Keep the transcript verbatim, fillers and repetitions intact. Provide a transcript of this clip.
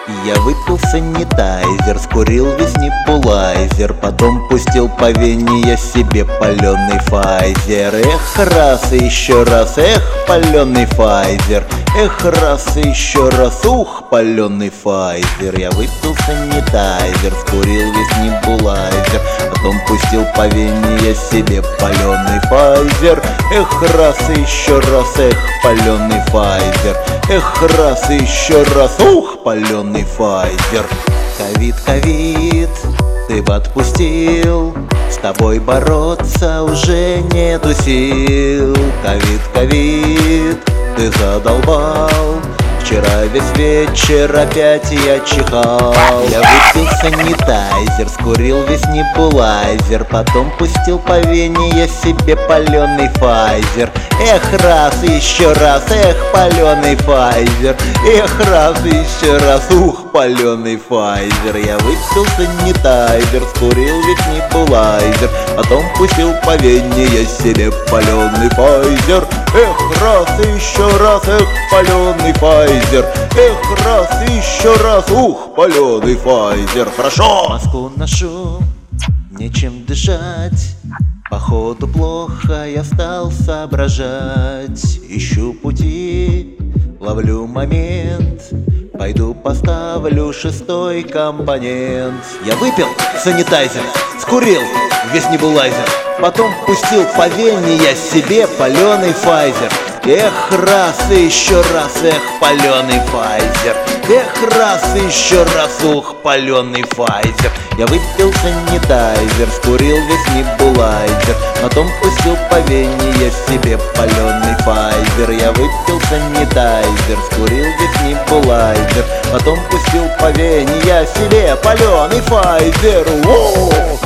Я выпил санитайзер, скурил весь небулайзер, потом пустил по вене я себе паленый файзер. Эх, раз и еще раз, эх, паленый файзер. Эх, раз и еще раз, ух, паленый файзер. Я выпил санитайзер, скурил весь небулайзер, потом пустил по вене я себе паленый файзер. Эх, раз и еще раз, эх, паленый файзер. Эх, раз и еще раз, ух, паленый файзер. Ковид, ковид, ты бы отпустил, с тобой бороться уже нету сил. Ковид, ковид, ты задолбал, вчера весь вечер опять я чихал. Я выпил санитайзер, скурил весь небулайзер, потом пустил по вене я себе паленый файзер. Эх, раз и еще раз, эх, паленый файзер. Эх, раз и еще раз, ух, паленый файзер. Я выпил санитайзер, скурил весь небулайзер, потом пустил по вене я себе паленый файзер. Эх, раз и еще раз, эх, паленый файзер. Эх, раз и еще раз, ух, паленый файзер. Хорошо! Маску ношу, нечем дышать, походу плохо я стал соображать. Ищу пути, ловлю момент, пойду поставлю шестой компонент. Я выпил санитайзер, скурил весь небулайзер, потом пустил по вене я себе паленый файзер. Эх, раз и еще раз, эх, паленый файзер. Эх, раз и еще раз, ух, паленый файзер. Я выпил санитайзер, скурил весь небулайзер, потом пустил по вене я себе паленый файзер. Я выпил санитайзер, скурил весь небулайзер, потом пустил по вене я себе паленый файзер. Воу!